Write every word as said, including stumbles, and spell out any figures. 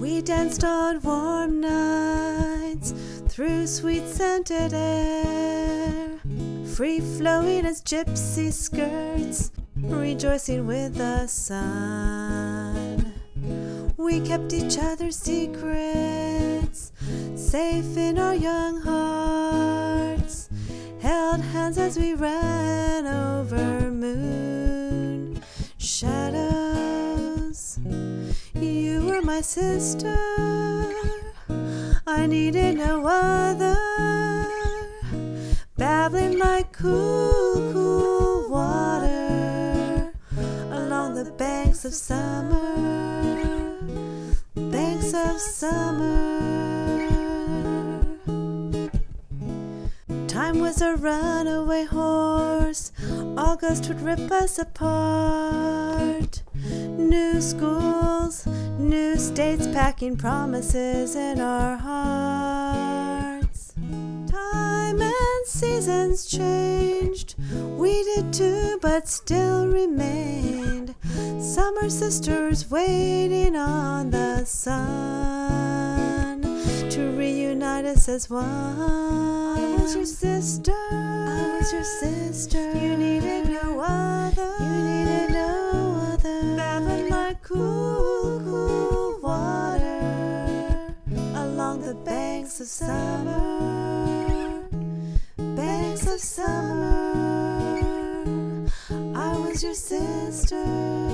We danced on warm nights through sweet scented air, free-flowing as gypsy skirts, rejoicing with the sun. We kept each other's secrets safe in our young hearts, held hands as we ran over moon shadows. You were my sister, I needed no other, babbling like cool, cool water along the banks of summer, banks of summer. Time was a runaway horse, August would rip us apart. New schools, new states, packing promises in our hearts. Time and seasons changed, we did too, but still remained summer sisters waiting on the sun to reunite us as one. I was your sister, I was your sister. You needed no other, you needed no other. Babbling like cool, cool water along the banks of summer, banks of summer. I was your sister.